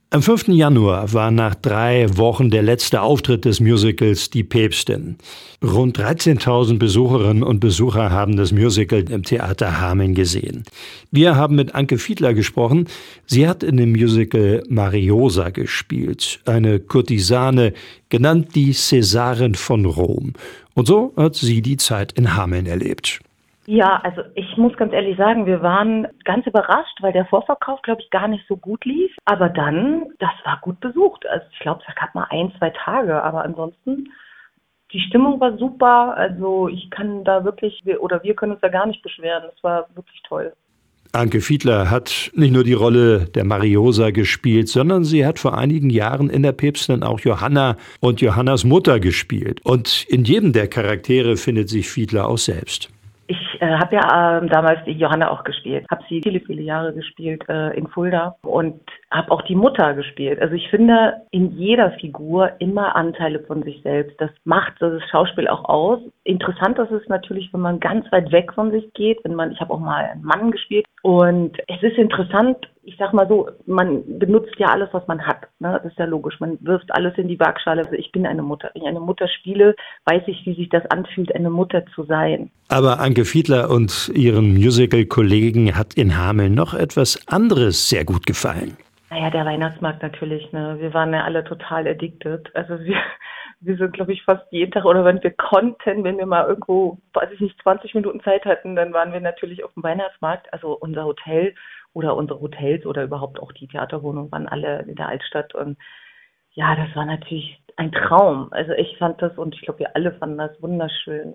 Am 5. Januar war nach 3 Wochen der letzte Auftritt des Musicals Die Päpstin. Rund 13.000 Besucherinnen und Besucher haben das Musical im Theater Hameln gesehen. Wir haben mit Anke Fiedler gesprochen. Sie hat in dem Musical Mariosa gespielt, eine Kurtisane, genannt die Cäsarin von Rom. Und so hat sie die Zeit in Hameln erlebt. Ja, also ich muss ganz ehrlich sagen, wir waren ganz überrascht, weil der Vorverkauf, glaube ich, gar nicht so gut lief. Aber dann, das war gut besucht. Also ich glaube, es gab mal 1, 2 Tage, aber ansonsten, die Stimmung war super. Also ich kann da wirklich, wir können uns da gar nicht beschweren. Es war wirklich toll. Anke Fiedler hat nicht nur die Rolle der Mariosa gespielt, sondern sie hat vor einigen Jahren in der Päpstin auch Johanna und Johannas Mutter gespielt. Und in jedem der Charaktere findet sich Fiedler auch selbst. Ich habe ja damals die Johanna auch gespielt, habe sie viele, viele Jahre gespielt in Fulda und habe auch die Mutter gespielt. Also ich finde in jeder Figur immer Anteile von sich selbst. Das macht das Schauspiel auch aus. Interessant ist es natürlich, wenn man ganz weit weg von sich geht. Ich habe auch mal einen Mann gespielt und es ist interessant. Ich sag mal so, man benutzt ja alles, was man hat. Ne? Das ist ja logisch. Man wirft alles in die Waagschale. Also ich bin eine Mutter. Wenn ich eine Mutter spiele, weiß ich, wie sich das anfühlt, eine Mutter zu sein. Aber Anke Fiedler und ihren Musical-Kollegen hat in Hameln noch etwas anderes sehr gut gefallen. Naja, der Weihnachtsmarkt natürlich. Ne? Wir waren ja alle total addicted. Also wir sind, glaube ich, fast jeden Tag, oder wenn wir konnten, wenn wir mal irgendwo, weiß ich nicht, 20 Minuten Zeit hatten, dann waren wir natürlich auf dem Weihnachtsmarkt. Also unser Hotel oder unsere Hotels oder überhaupt auch die Theaterwohnungen waren alle in der Altstadt. Und ja, das war natürlich ein Traum. Also ich fand das, und ich glaube, wir alle fanden das wunderschön.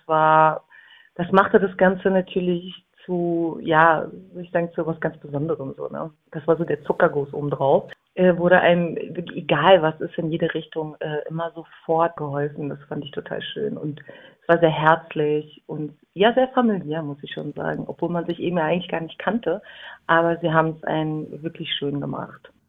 Das machte das Ganze natürlich zu, ja, würde ich sagen, zu was ganz Besonderem so, ne? Das war so der Zuckerguss obendrauf. Wurde einem, egal was ist, in jede Richtung immer sofort geholfen. Das fand ich total schön. Und es war sehr herzlich und ja, sehr familiär, muss ich schon sagen. Obwohl man sich eben ja eigentlich gar nicht kannte. Aber sie haben es einen wirklich schön gemacht.